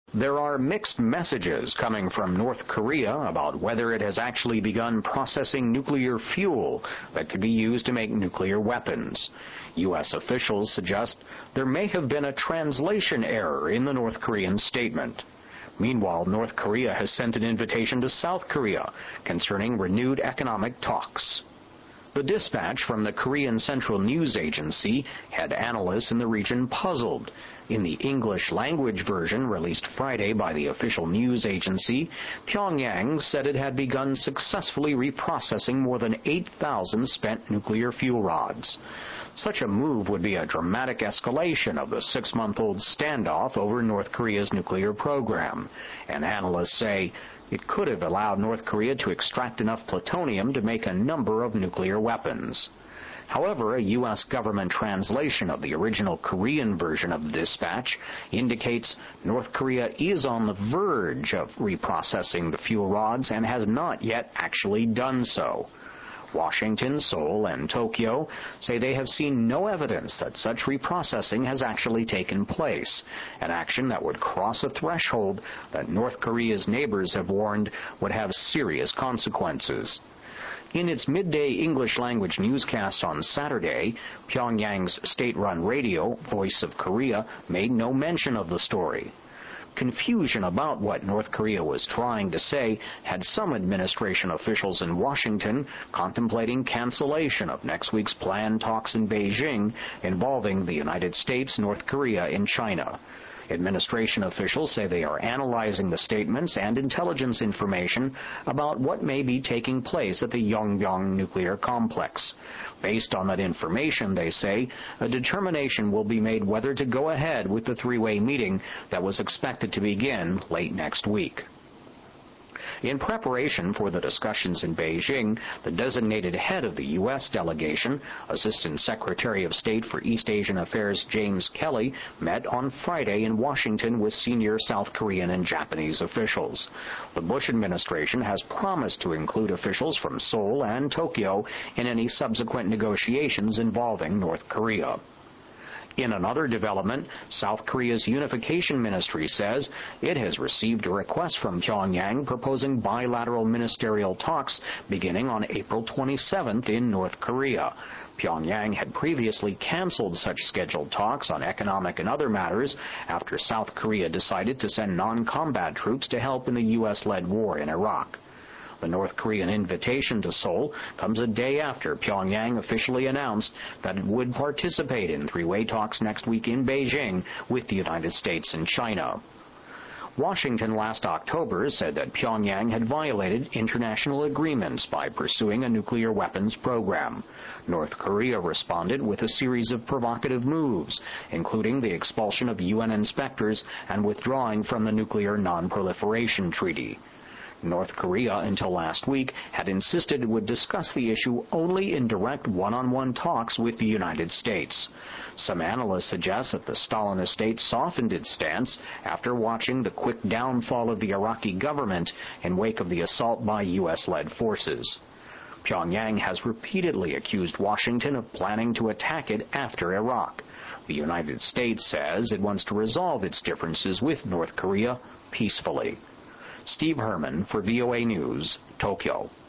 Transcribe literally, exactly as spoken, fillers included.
There are mixed messages coming from North Korea about whether it has actually begun processing nuclear fuel that could be used to make nuclear weapons. U S officials suggest there may have been a translation error in the North Korean statement. Meanwhile, North Korea has sent an invitation to South Korea concerning renewed economic talks. The dispatch from the Korean Central News Agency had analysts in the region puzzled. In the English language version released Friday by the official news agency, Pyongyang said it had begun successfully reprocessing more than eight thousand spent nuclear fuel rods. Such a move would be a dramatic escalation of the six-month-old standoff over North Korea's nuclear program. And analysts say it could have allowed North Korea to extract enough plutonium to make a number of nuclear weapons. However, a U S government translation of the original Korean version of the dispatch indicates North Korea is on the verge of reprocessing the fuel rods and has not yet actually done so. Washington, Seoul, and Tokyo say they have seen no evidence that such reprocessing has actually taken place, an action that would cross a threshold that North Korea's neighbors have warned would have serious consequences. In its midday English language newscast on Saturday, Pyongyang's state-run radio, Voice of Korea, made no mention of the story. Confusion about what North Korea was trying to say had some administration officials in Washington contemplating cancellation of next week's planned talks in Beijing involving the United States, North Korea, and China. Administration officials say they are analyzing the statements and intelligence information about what may be taking place at the Yongbyon nuclear complex. Based on that information, they say, a determination will be made whether to go ahead with the three-way meeting that was expected to begin late next week. In preparation for the discussions in Beijing, the designated head of the U S delegation, Assistant Secretary of State for East Asian Affairs James Kelly, met on Friday in Washington with senior South Korean and Japanese officials. The Bush administration has promised to include officials from Seoul and Tokyo in any subsequent negotiations involving North Korea. In another development, South Korea's Unification Ministry says it has received a request from Pyongyang proposing bilateral ministerial talks beginning on April twenty-seventh in North Korea. Pyongyang had previously canceled such scheduled talks on economic and other matters after South Korea decided to send non-combat troops to help in the U S-led war in Iraq. The North Korean invitation to Seoul comes a day after Pyongyang officially announced that it would participate in three-way talks next week in Beijing with the United States and China. Washington last October said that Pyongyang had violated international agreements by pursuing a nuclear weapons program. North Korea responded with a series of provocative moves, including the expulsion of U N inspectors and withdrawing from the Nuclear Non-Proliferation Treaty. North Korea, until last week, had insisted it would discuss the issue only in direct one-on-one talks with the United States. Some analysts suggest that the Stalinist state softened its stance after watching the quick downfall of the Iraqi government in wake of the assault by U S-led forces. Pyongyang has repeatedly accused Washington of planning to attack it after Iraq. The United States says it wants to resolve its differences with North Korea peacefully. Steve Herman for V O A News, Tokyo.